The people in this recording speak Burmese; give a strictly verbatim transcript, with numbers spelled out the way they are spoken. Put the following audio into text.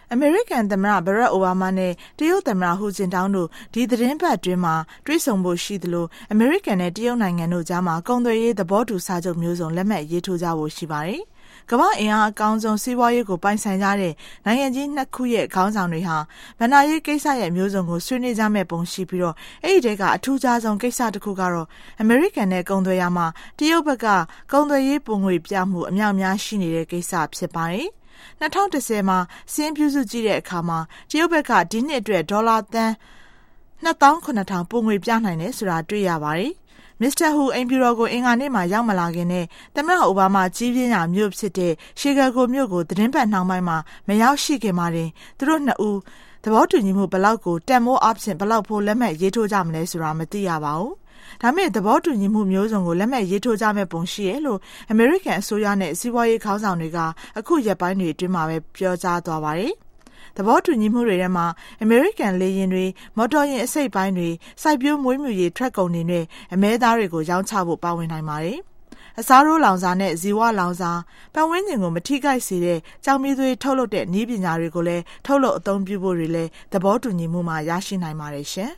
အမေရိကန်သမ္မတဘရက်အိုဘားမားနဲ့တရုတ်သမ္မတဟူကျင်တောင်းတို့ဒီသတင်းပတ်အတွင်းမှာတွေ့ဆုံဖို့ရှိသလိုအမေရိကန်နဲ့တရုတ်နိုင်ငံတို့ကြားမှာကုန်သွယ်ရေးသဘောတူစာချုပ်မျိုးစုံလက်မှတ်ရေးထိုးကြဖို့ရှိပါတယ်။ကမ္ဘာအင်အားအကောင်းဆုံးစီးပွားရေးကိုပိုင်ဆိုင်ကြတဲ့နိုင်ငံကြီးနှစ်ခုရဲ့ခေါင်းဆောင်တွေဟာဗဏ္ဍာရေးကိစ္စရဲ့မျိုးစုံကိုဆွေးနွေးကြမဲ့ပုံရှိပြီးတော့အဲ့ဒီတဲကအထူးခြားဆုံးကိစ္စတစ်ခုကတော့အမေရိကန်နဲ့ကုန်သွယ်ရမှာတရုတ်ဘက်ကကုန်သွယ်ရေးပုံငွေပြမှုအများများရှိနေတဲ့ကိစ္စဖြစ်ပါတယ်။၂၀၁၀မှာစင်းပြုစုကြည့်တဲ့အခါမှာတရုတ်ဘက်ကဒီနှစ်အတွက်ဒေါ်လာသန်း၂သောင်းခုနှစ်ထောင်ပုံငွေပြနိုင်တယ်ဆိုတာတွေ့ရပါတယ်။မစ္စတာဟူအိမ်ဖြူတော်ကိုအင်္ဂါနေ့မှာရောက်မလာခင်နဲ့သမ္မတအိုဘားမားကြီးပြင်းရာမြို့ဖြစ်တဲ့ရှီကာဂိုမြို့ကိုသတင်းပတ်နှောင်းပိုင်းမှာမရောက်ရှိခင်မှာတင်သူတို့နှစ်ဦးသဘောတူညီမှုဘလောက်ကိုတန်မိုးအဖြစ်ဘလောက်ဖို့လက်မှတ်ရေးထိုးကြမလဲဆိုတာမသိရပါဘူး။ဒါမဲ့သဘောတူညီမှုမျိုးစုံကိုလက်မှတ်ရေးထိုးကြမဲ့ပုံရှိရဲ့လို့အမေရိကန်အစိုးရနဲ့စီးပွားရေးခေါင်းဆောင်တွေကအခုရက်ပိုင်းတွေအတွင်းမှာပဲပြောကြားသွားပါတယ်။သဘောတူညီမှုတွေထဲမှာအမေရိကန်လေယာဉ်တွေမော်တော်ယာဉ်အစိတ်ပိုင်းတွေစိုက်ပျိုးမွေးမြူရေးထရက်ကုန်တွေနဲ့အမဲသားတွေကိုရောင်းချဖို့ပါဝင်နိုင်ပါတယ်။အစားထိုးလောင်စာနဲ့ဇီဝလောင်စာပတ်ဝန်းကျင်ကိုမထိခိုက်စေတဲ့ကြောင်မီးသွေးထုတ်လုပ်တဲ့နည်းပညာတွေကိုလည်းထုတ်လုပ်အသုံးပြုဖို့တွေလည်းသဘောတူညီမှုမှာရရှိနိုင်ပါတယ်ရှင်။